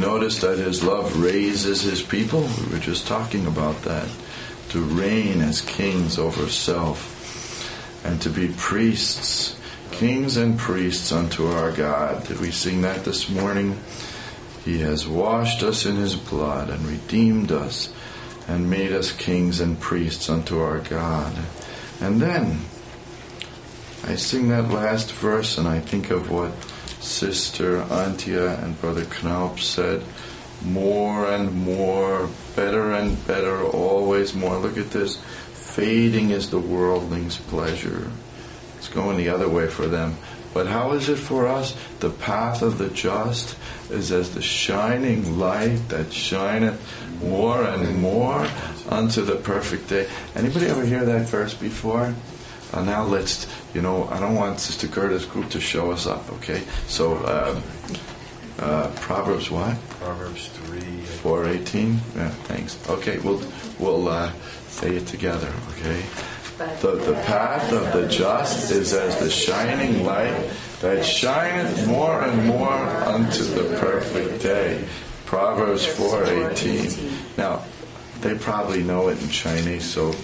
notice that His love raises His people? We were just talking about that. To reign as kings over self and to be priests, kings and priests unto our God. Did we sing that this morning? He has washed us in His blood and redeemed us and made us kings and priests unto our God. And then I sing that last verse and I think of what Sister Antia and Brother Knaup said. More and more, better and better, always more. Look at this. Fading is the worldling's pleasure. It's going the other way for them. But how is it for us? The path of the just is as the shining light that shineth more and more unto the perfect day. Anybody ever hear that verse before? Now let's, I don't want Sister Gerda's group to show us up, okay? So, Proverbs what? Proverbs 4:18. Yeah, thanks. Okay, we'll say it together, okay? The path of the just is as the shining light that shineth more and more unto the perfect day. Proverbs 4:18. Now, they probably know it in Chinese, so.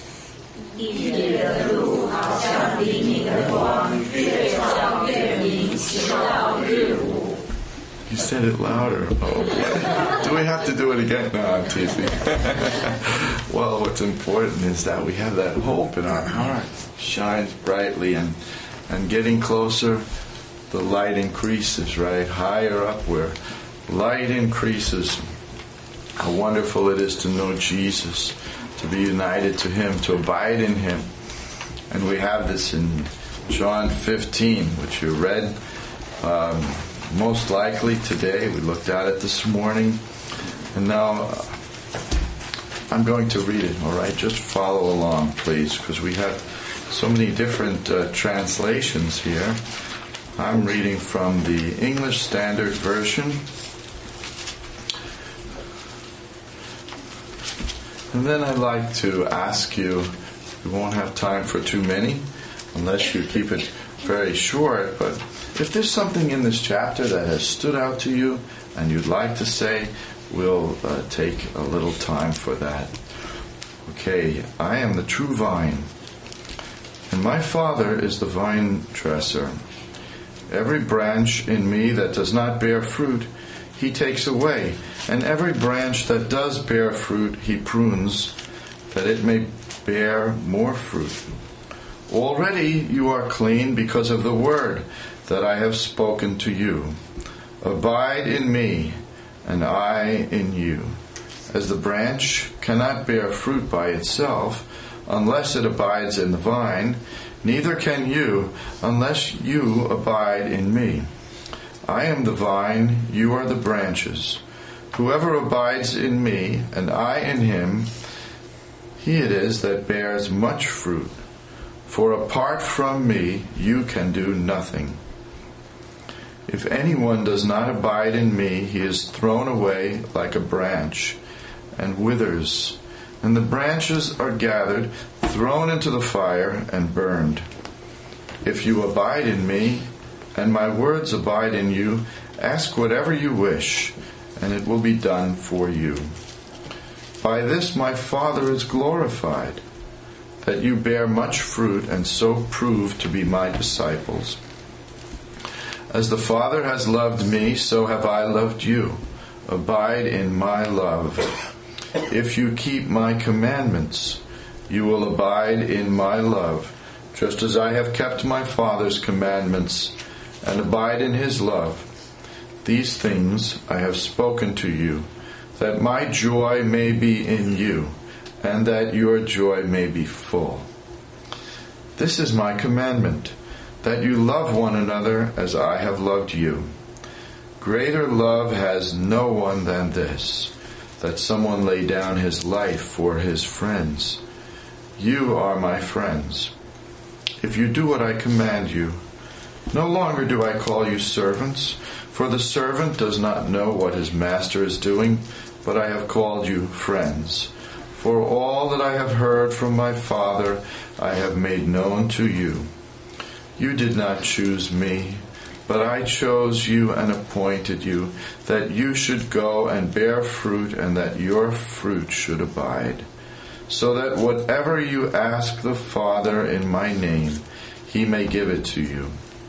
You said it louder. Oh, boy. Do we have to do it again? No, I'm teasing. Well, what's important is that we have that hope in our hearts. Shines brightly, and getting closer, the light increases, right? Higher up where light increases. How wonderful it is to know Jesus, to be united to Him, to abide in Him. And we have this in John 15, which you read. Most likely today. We looked at it this morning. And now I'm going to read it, all right? Just follow along, please, because we have so many different translations here. I'm reading from the English Standard Version. And then I'd like to ask you, we won't have time for too many, unless you keep it very short, but if there's something in this chapter that has stood out to you and you'd like to say, we'll take a little time for that. Okay, I am the true vine, and my Father is the vine dresser. Every branch in me that does not bear fruit, He takes away, and every branch that does bear fruit, He prunes, that it may bear more fruit. Already you are clean because of the word that I have spoken to you. Abide in me, and I in you. As the branch cannot bear fruit by itself unless it abides in the vine, neither can you unless you abide in me. I am the vine, you are the branches. Whoever abides in me, and I in him, he it is that bears much fruit. For apart from me, you can do nothing. If anyone does not abide in me, he is thrown away like a branch and withers, and the branches are gathered, thrown into the fire, and burned. If you abide in me, and my words abide in you, ask whatever you wish, and it will be done for you. By this my Father is glorified, that you bear much fruit, and so prove to be my disciples. As the Father has loved me, so have I loved you. Abide in my love. If you keep my commandments, you will abide in my love, just as I have kept my Father's commandments and abide in his love. These things I have spoken to you, that my joy may be in you, and that your joy may be full. This is my commandment, that you love one another as I have loved you. Greater love has no one than this, that someone lay down his life for his friends. You are my friends, if you do what I command you. No longer do I call you servants, for the servant does not know what his master is doing, but I have called you friends. For all that I have heard from my Father I have made known to you. You did not choose me, But I chose you and appointed you, that you should go and bear fruit, and that your fruit should abide, so that whatever you ask the Father in my name, he may give it to you.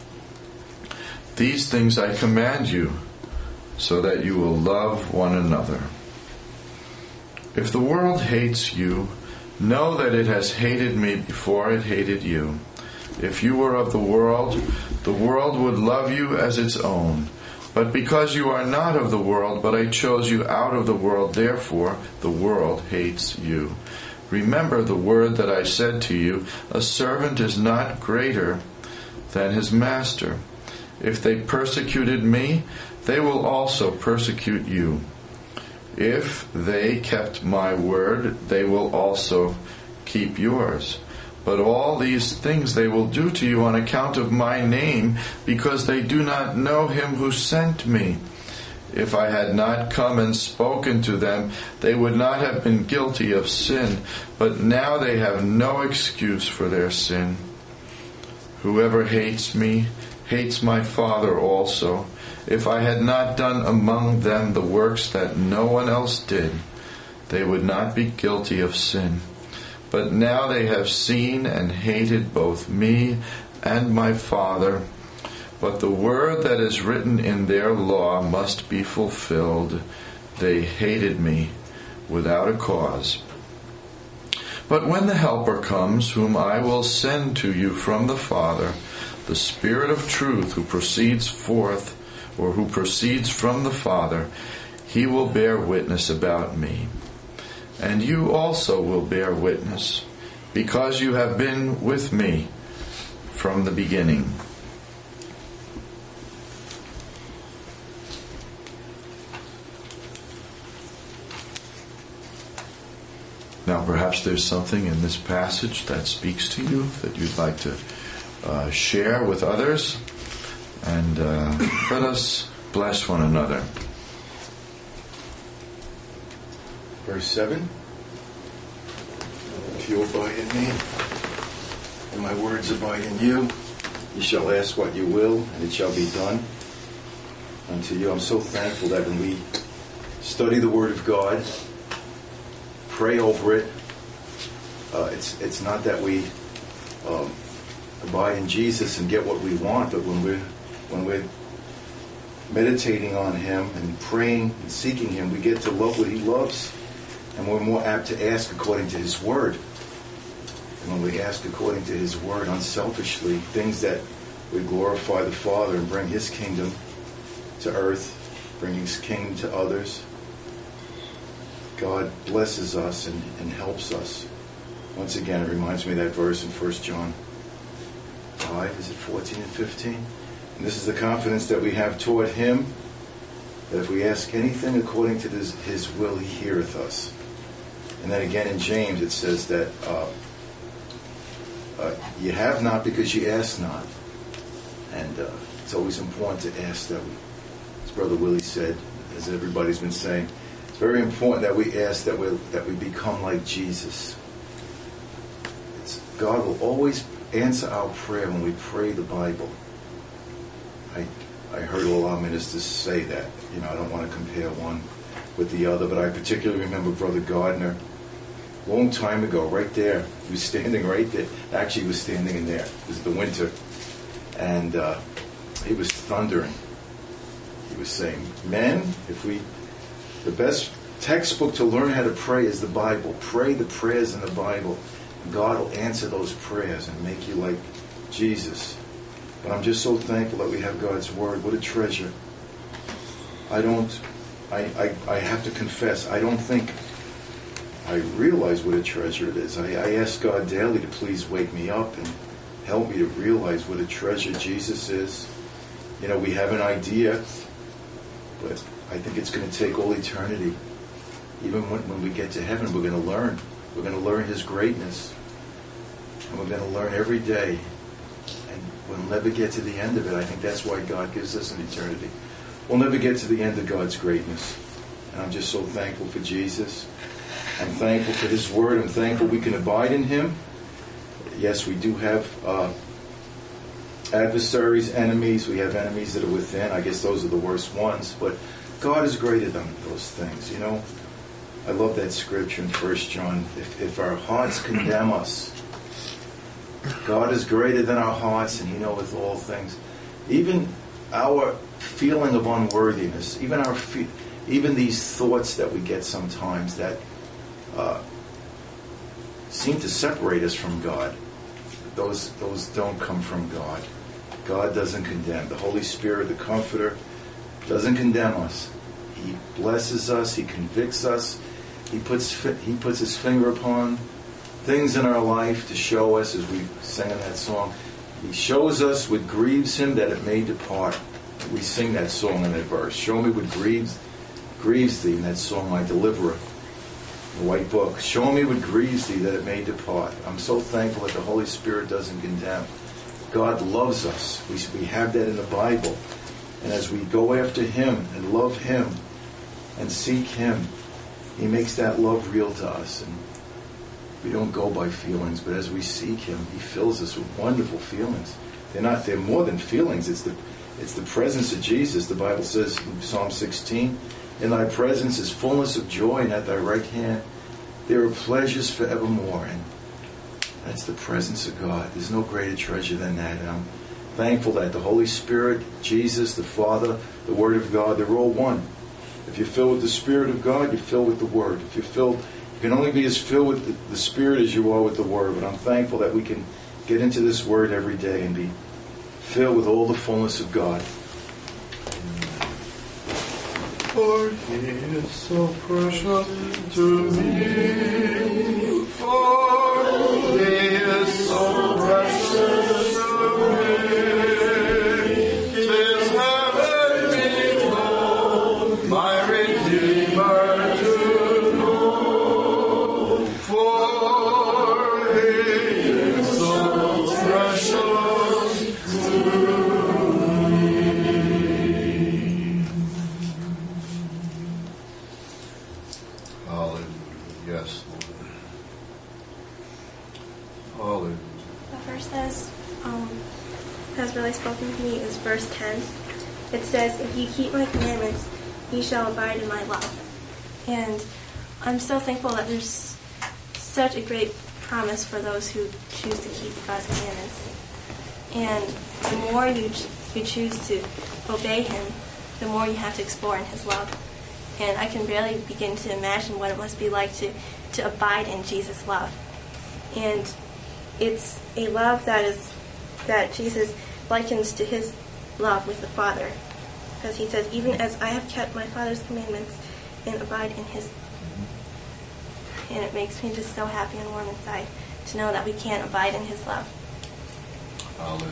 These things I command you, so that you will love one another. If the world hates you, know that it has hated me before it hated you. If you were of the world would love you as its own. But because you are not of the world, but I chose you out of the world, therefore the world hates you. Remember the word that I said to you, a servant is not greater than his master. If they persecuted me, they will also persecute you. If they kept my word, they will also keep yours. But all these things they will do to you on account of my name, because they do not know him who sent me. If I had not come and spoken to them, they would not have been guilty of sin, but now they have no excuse for their sin. Whoever hates me hates my Father also. If I had not done among them the works that no one else did, they would not be guilty of sin. But now they have seen and hated both me and my Father. But the word that is written in their law must be fulfilled. They hated me without a cause. But when the Helper comes, whom I will send to you from the Father, the Spirit of truth who proceeds from the Father, he will bear witness about me. And you also will bear witness, because you have been with me from the beginning. Now, perhaps there's something in this passage that speaks to you that you'd like to share with others, and let us bless one another. Verse 7, if you abide in me, and my words abide in you, you shall ask what you will, and it shall be done unto you. I'm so thankful that when we study the Word of God, pray over it, it's not that we abide in Jesus and get what we want, but when we're meditating on Him and praying and seeking Him, we get to love what He loves. And we're more apt to ask according to His Word. And when we ask according to His Word unselfishly, things that would glorify the Father and bring His kingdom to earth, bring His kingdom to others, God blesses us and helps us. Once again, it reminds me of that verse in 1 John 5, is it 14 and 15? And this is the confidence that we have toward Him, that if we ask anything according to His will, He heareth us. And then again in James it says that you have not because you ask not. And it's always important to ask that we, as Brother Willie said, as everybody's been saying, it's very important that we ask that we become like Jesus. God will always answer our prayer when we pray the Bible. I heard all our ministers say that. I don't want to compare one with the other, but I particularly remember Brother Gardner, a long time ago, right there. He was standing right there. Actually, he was standing in there. It was the winter. And he was thundering. He was saying, men, the best textbook to learn how to pray is the Bible. Pray the prayers in the Bible. And God will answer those prayers and make you like Jesus. But I'm just so thankful that we have God's Word. What a treasure. I have to confess, I don't think I realize what a treasure it is. I ask God daily to please wake me up and help me to realize what a treasure Jesus is. We have an idea, but I think it's going to take all eternity. Even when we get to heaven, we're going to learn. We're going to learn His greatness. And we're going to learn every day. And we'll never get to the end of it. I think that's why God gives us an eternity. We'll never get to the end of God's greatness. And I'm just so thankful for Jesus. I'm thankful for His Word. I'm thankful we can abide in Him. Yes, we do have adversaries, enemies. We have enemies that are within. I guess those are the worst ones. But God is greater than those things. You know, I love that scripture in 1 John. If our hearts condemn us, God is greater than our hearts, and He knoweth all things. Even our feeling of unworthiness, even these thoughts that we get sometimes that seem to separate us from God, those don't come from God. God doesn't condemn. The Holy Spirit, the Comforter, doesn't condemn us. He blesses us. He convicts us. He puts His finger upon things in our life to show us, as we sang in that song. He shows us what grieves Him, that it may depart. We sing that song in that verse. Show me what grieves thee, in that song, my deliverer, the white book. Show me what grieves thee, that it may depart. I'm so thankful that the Holy Spirit doesn't condemn. God loves us. We have that in the Bible. And as we go after Him and love Him and seek Him, He makes that love real to us. And we don't go by feelings, but as we seek Him, He fills us with wonderful feelings. They're more than feelings. It's the presence of Jesus. The Bible says in Psalm 16, in Thy presence is fullness of joy, and at Thy right hand there are pleasures forevermore. And that's the presence of God. There's no greater treasure than that. And I'm thankful that the Holy Spirit, Jesus, the Father, the Word of God, they're all one. If you're filled with the Spirit of God, you're filled with the Word. If you're filled, you can only be as filled with the Spirit as you are with the Word. But I'm thankful that we can get into this Word every day and be filled with all the fullness of God. For He is so precious to me. For He is so precious to me. 'Tis heaven below, my Redeemer to know. For He is so precious to me. Yes, Lord. Hallelujah. The verse that has really spoken to me is verse 10. It says, if you keep my commandments, ye shall abide in my love. And I'm so thankful that there's such a great promise for those who choose to keep God's commandments. And the more you choose to obey Him, the more you have to explore in His love. And I can barely begin to imagine what it must be like to abide in Jesus' love. And it's a love that Jesus likens to His love with the Father. Because He says, even as I have kept my Father's commandments and abide in His. And it makes me just so happy and warm inside to know that we can abide in His love. Hallelujah.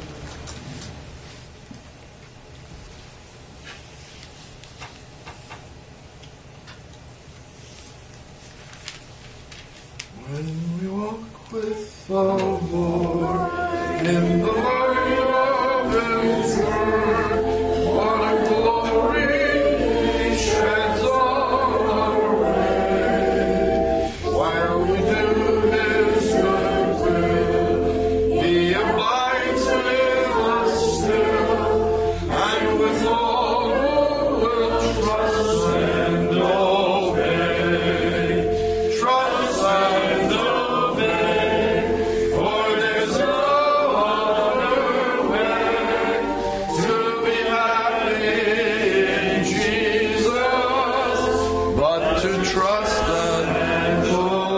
When we walk with the Lord in the light of His word, what a glory He sheds on our way. While we do His good will, He abides with us still, and with all who will trust and obey. Trust and obey, for there's no other way to be happy in Jesus but to trust and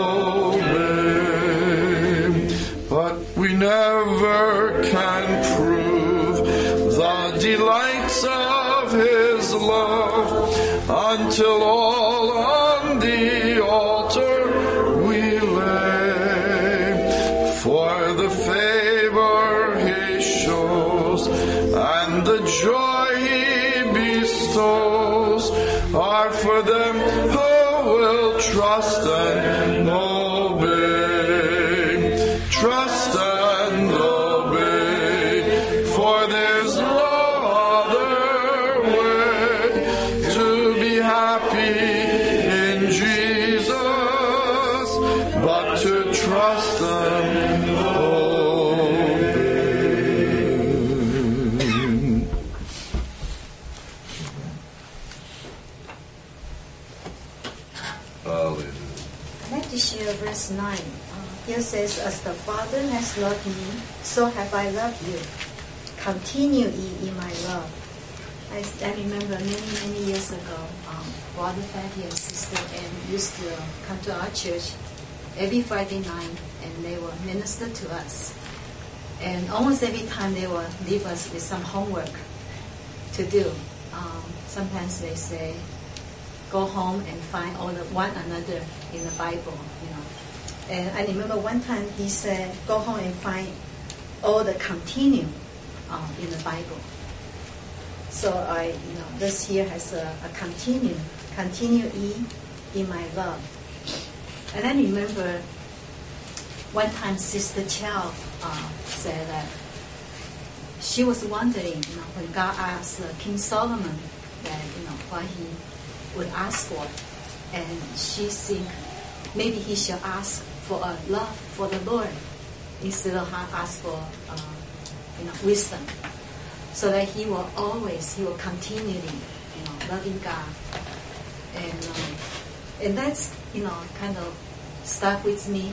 obey. But we never can prove the delights of His love until all on the altar we lay. For the favor He shows and the joy He bestows are for them who will trust and obey. Trust and obey, for there's no other way to be happy in Jesus but to trust and obey. Hallelujah. I'd like to share verse 9. Here says, as the Father has loved me, so have I loved you. Continue ye in my love. I remember many years ago, Brother Fatty and Sister Ann used to come to our church every Friday night, and they will minister to us. And almost every time they will leave us with some homework to do. Sometimes they say, go home and find all the one another in the Bible, you know. And I remember one time he said, go home and find all the continue in the Bible. So this here has a continue ye in my love. And I remember one time Sister Chow said that she was wondering, when God asked King Solomon that, what he would ask for, and she think maybe he shall ask for a love for the Lord instead of ask for wisdom, so that he will continually loving God, and that's kind of stuck with me,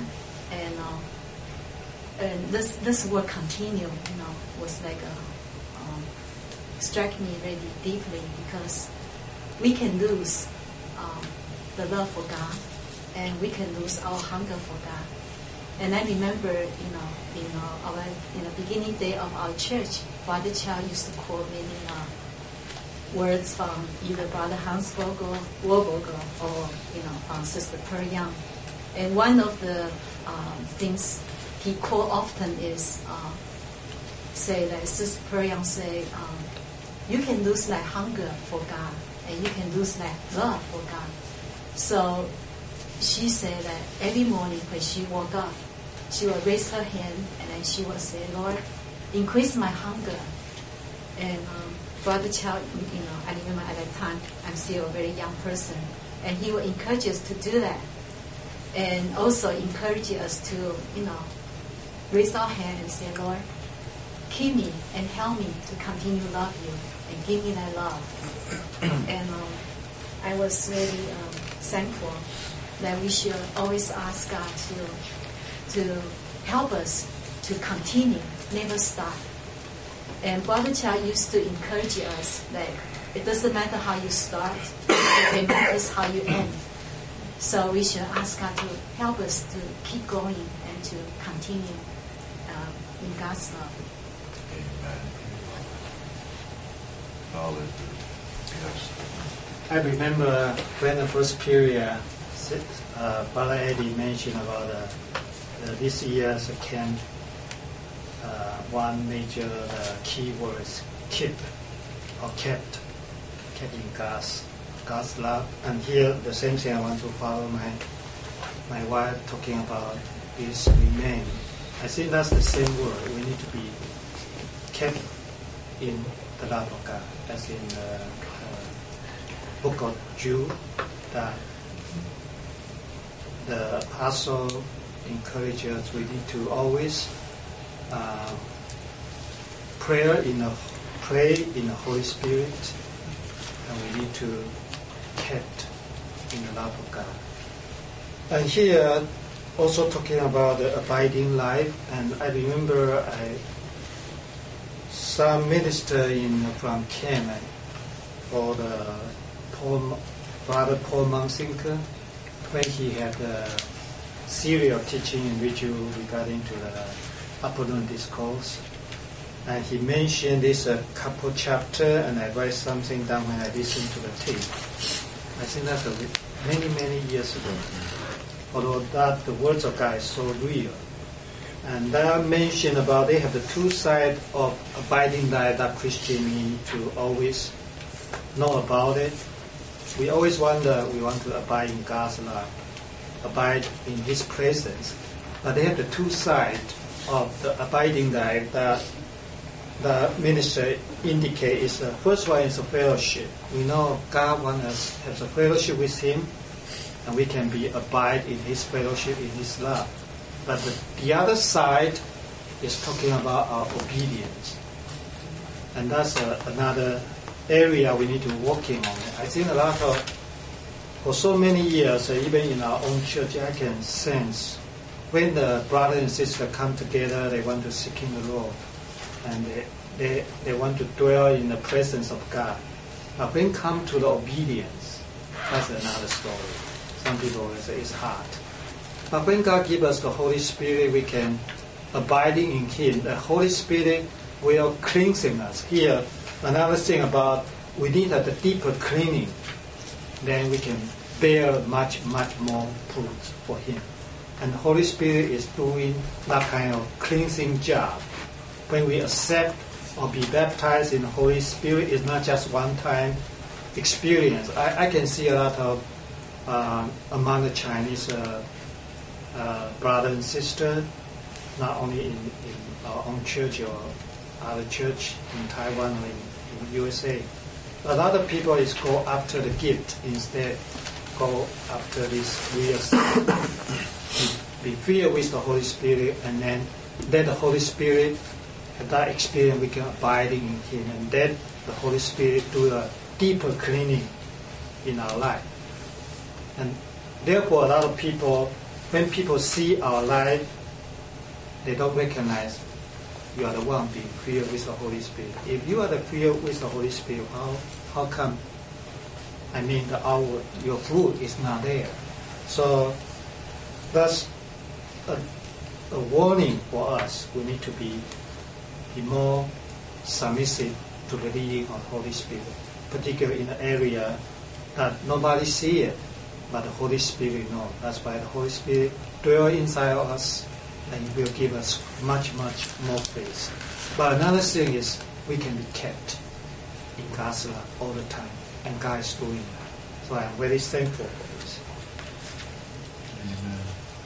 and this word continue was like struck me really deeply, because we can lose the love for God, and we can lose our hunger for God. And I remember, in the beginning day of our church, Brother Chow used to quote many words from either Brother Hans Warburger or from Sister Pearl Young. And one of the things he quote often is say that Sister Pearl Young say, you can lose that hunger for God, and you can lose that love for God. So she said that every morning when she woke up, she would raise her hand and then she would say, Lord, increase my hunger. And Brother Chow, I remember at that time, I'm still a very young person, and he would encourage us to do that. And also encourage us to, raise our hand and say, Lord, keep me and help me to continue to love you and give me that love. And I was really thankful that we should always ask God to help us to continue, never stop. And Brother Chow used to encourage us that it doesn't matter how you start, it matters how you end. So we should ask God to help us to keep going and to continue in God's love. Amen. Hallelujah. Yes. I remember when the first period, Brother Eddie mentioned about this year's camp. One major key word is kept in God's love. And here the same thing I want to follow my wife talking about is remain. I think that's the same word. We need to be kept in the love of God, as in the book of Jude, that the apostle encourages us we need to always pray in the Holy Spirit, and we need to kept in the love of God. And here also talking about the abiding life, and I remember some minister from Kenya, or the Brother Paul Mansinker, when he had a series of teaching in Viju regarding to the Upper Discourse, and he mentioned this a couple chapter, and I write something down when I listened to the tape. I think that's many years ago. Although that the words of God is so real, and that mentioned about they have the two sides of abiding life that Christians need to always know about it. We always wonder, we want to abide in God's love, abide in His presence, but they have the two sides of the abiding life that the minister indicate is the first one is a fellowship. We know God wants us to have a fellowship with Him, and we can be abide in His fellowship, in His love. But the other side is talking about our obedience, and that's another area we need to working on. I think a lot of for so many years, even in our own church, I can sense when the brother and sister come together, they want to seek in the Lord, and they want to dwell in the presence of God. But when come to the obedience, that's another story. Some people will say it's hard. But when God gives us the Holy Spirit, we can abiding in Him. The Holy Spirit will cleansing us. Here, another thing about we need a deeper cleaning, then we can bear much more fruit for Him. And the Holy Spirit is doing that kind of cleansing job. When we accept or be baptized in the Holy Spirit, it's not just one-time experience. I can see a lot of among the Chinese brothers and sisters, not only in our own church or other church in Taiwan or in USA. A lot of people is go after the gift instead, go after this real be filled with the Holy Spirit, and then let the Holy Spirit have that experience we can abiding in Him, and then the Holy Spirit do a deeper cleaning in our life. And therefore, a lot of people, when people see our life, they don't recognize you are the one being filled with the Holy Spirit. If you are the filled with the Holy Spirit, how come? I mean, your fruit is not there. So that's a warning for us. We need to be more submissive to the leading of the Holy Spirit, particularly in the area that nobody see it, but the Holy Spirit knows. That's why the Holy Spirit dwells inside of us, and will give us much more faith. But another thing is we can be kept in God's love all the time, and God is doing that. So I'm very thankful for this. Amen.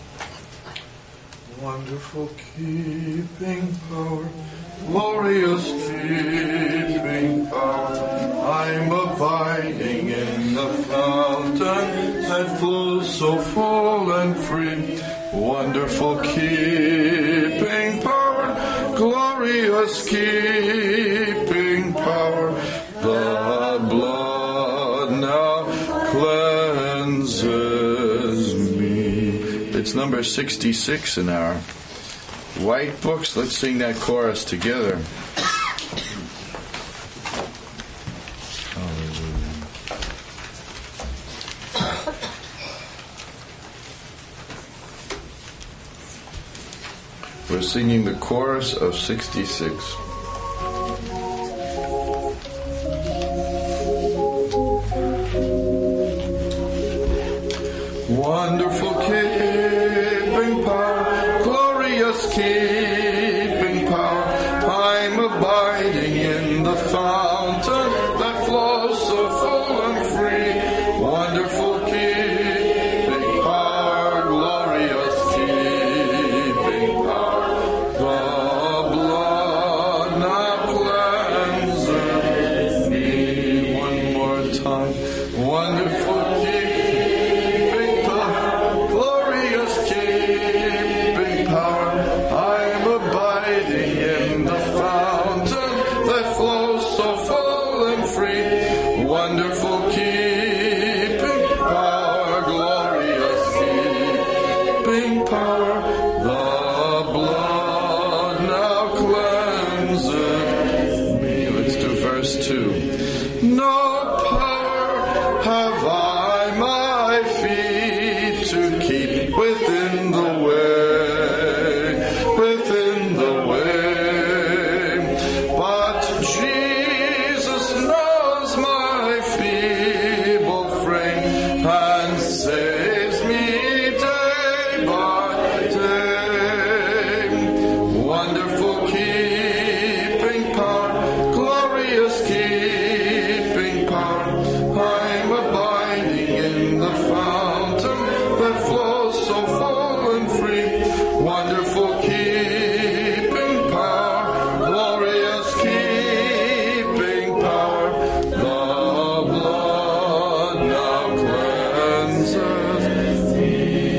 Wonderful keeping power, glorious keeping power. I'm abiding in the fountain that flows so full and free. Wonderful keeping power, glorious keeping power. The blood now cleanses me. It's number 66 in our white books. Let's sing that chorus together. We're singing the chorus of 66. Wonderful keeping power, glorious keeping power. I'm abiding in the fountain that flows so full and free. Wonderful keeping power, glorious keeping power. The blood now cleanses me. One more time. Wonderful keeping power, glorious keeping power. I'm abiding in the fountain that flows so full and free. Wonderful keeping power, glorious keeping power. The blood now cleanses me. Let's do verse 2. No power have I my feet to keep within the way, but Jesus knows my feeble frame and saves me day by day. Wonderful keeping power, glorious keeping power. I'm abiding in the fountain that flows so full and free. Wonderful keeping power, glorious keeping power. The blood now cleanses me.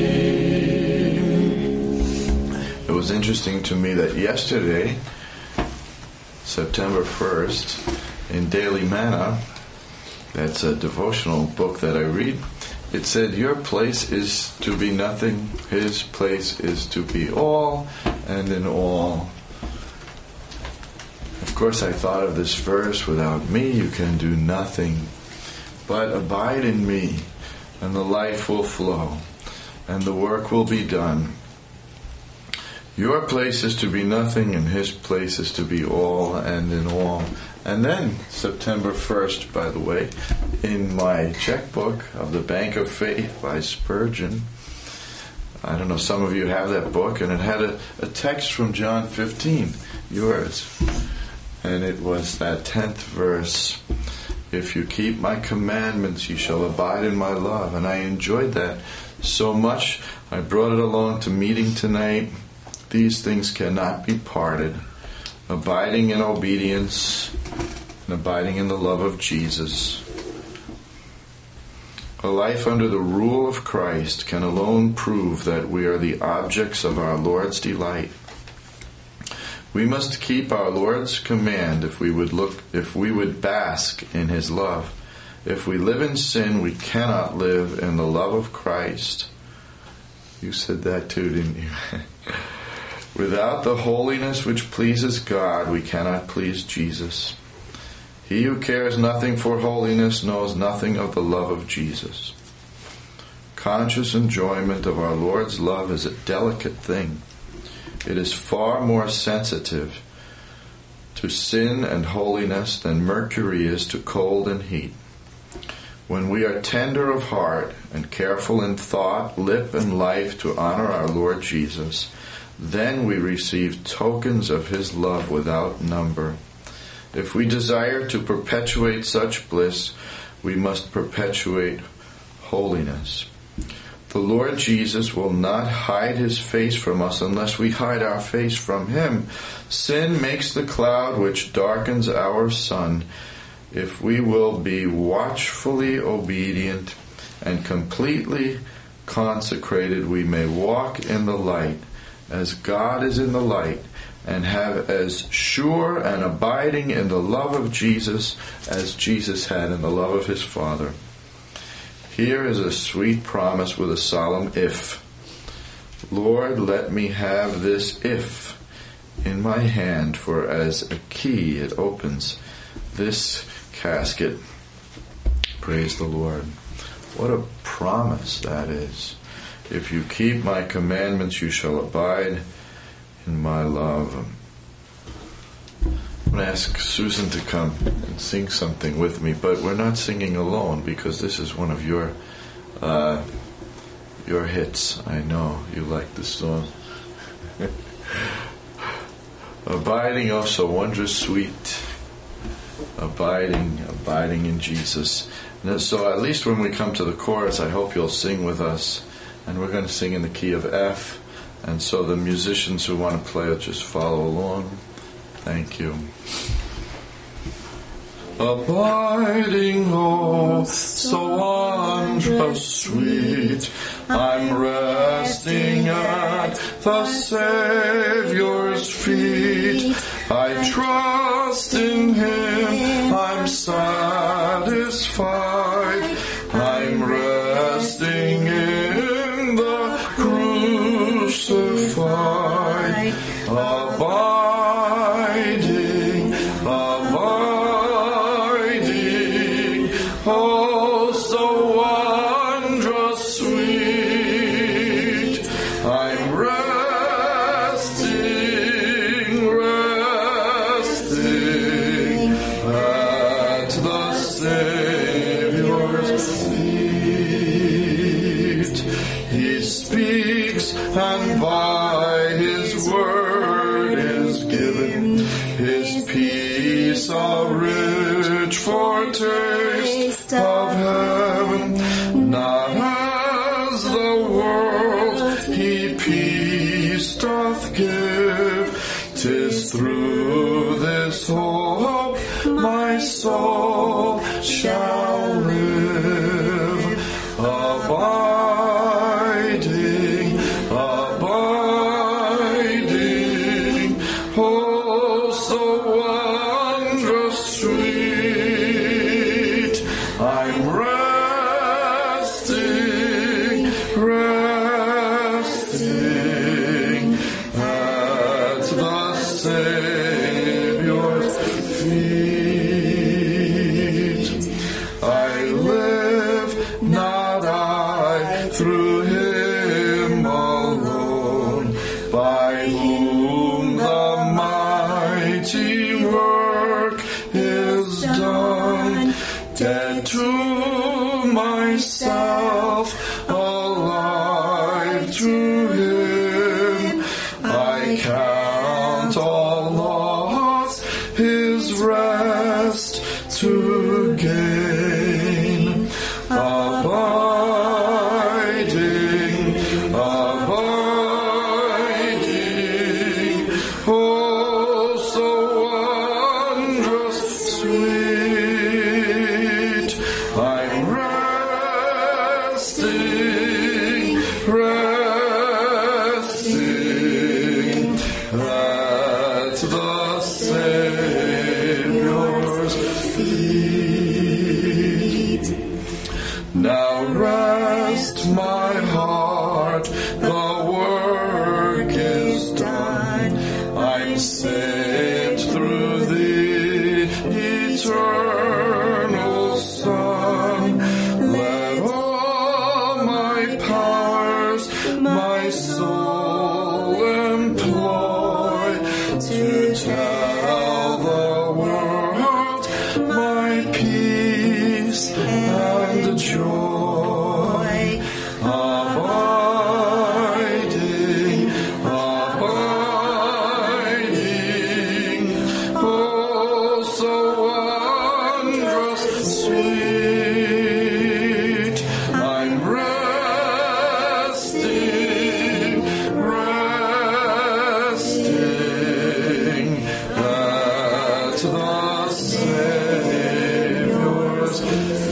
It was interesting to me that yesterday, September 1st, in Daily Manna, that's a devotional book that I read, it said, your place is to be nothing, his place is to be all, and in all. Of course, I thought of this verse, without me you can do nothing, but abide in me, and the life will flow, and the work will be done. Your place is to be nothing, and his place is to be all, and in all. And then, September 1st, by the way, in my checkbook of the Bank of Faith by Spurgeon, I don't know, some of you have that book, and it had a text from John 15, yours. And it was that 10th verse, if you keep my commandments, you shall abide in my love. And I enjoyed that so much, I brought it along to meeting tonight. These things cannot be parted. Abiding in obedience and abiding in the love of Jesus. A life under the rule of Christ can alone prove that we are the objects of our Lord's delight. We must keep our Lord's command if we would bask in his love. If we live in sin, we cannot live in the love of Christ. You said that too, didn't you? Without the holiness which pleases God, we cannot please Jesus. He who cares nothing for holiness knows nothing of the love of Jesus. Conscious enjoyment of our Lord's love is a delicate thing. It is far more sensitive to sin and holiness than mercury is to cold and heat. When we are tender of heart and careful in thought, lip, and life to honor our Lord Jesus, then we receive tokens of his love without number. If we desire to perpetuate such bliss, we must perpetuate holiness. The Lord Jesus will not hide his face from us unless we hide our face from him. Sin makes the cloud which darkens our sun. If we will be watchfully obedient and completely consecrated, we may walk in the light as God is in the light, and have as sure an abiding in the love of Jesus as Jesus had in the love of his Father. Here is a sweet promise with a solemn if. Lord, let me have this if in my hand, for as a key it opens this casket. Praise the Lord. What a promise that is. If you keep my commandments, you shall abide in my love. I'm going to ask Susan to come and sing something with me, but we're not singing alone because this is one of your hits. I know you like this song. Abiding, oh so wondrous sweet. Abiding in Jesus. And so at least when we come to the chorus, I hope you'll sing with us. And we're going to sing in the key of F. And so the musicians who want to play will just follow along. Thank you. Abiding, oh, so wondrous sweet, I'm resting at the Savior's feet. I trust in him, I'm satisfied, I'm resting in the crucified, abiding, oh so wondrous sweet, I'm resting at the Savior's feet. He speaks, and by his word is given his peace, a rich foretaste of heaven. Not as the world he peace doth give, 'tis through this hope my soul shall live, abiding, oh so wondrous sweet, I'm resting resting at the Savior's feet. I live, not I, through Him alone, by whom the mighty work is done. Dead to myself, alive to Him, I count all loss, His rest to gain. Abiding, oh, so wondrous sweet. I'm resting at the Savior's feet. Now rest my heart, the work is done. I'm saved through the eternal Son. Let all my powers, my soul employ to tell the world my peace and joy. Abiding, oh, so wondrous sweet. I'm resting at the Savior's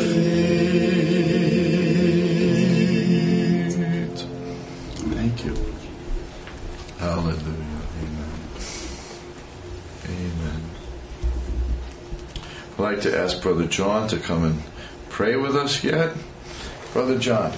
feet. Thank you. Hallelujah. Amen. Amen. I'd like to ask Brother John to come and pray with us yet. Brother John.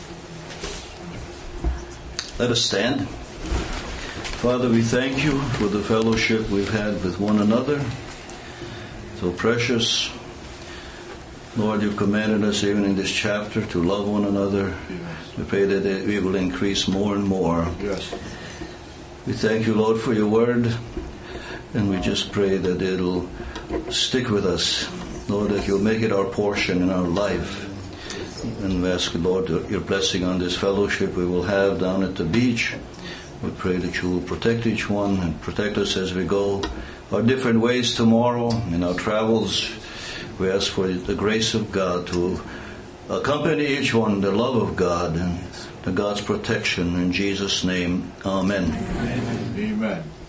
Let us stand. Father, we thank you for the fellowship we've had with one another. So precious. Lord, you've commanded us even in this chapter to love one another. We pray that we will increase more and more. Yes. We thank you, Lord, for your word. And we just pray that it'll stick with us. Lord, that you'll make it our portion in our life. And we ask, Lord, your blessing on this fellowship we will have down at the beach. We pray that you will protect each one and protect us as we go our different ways tomorrow in our travels. We ask for the grace of God to accompany each one, the love of God and the God's protection. In Jesus' name, amen. Amen. Amen.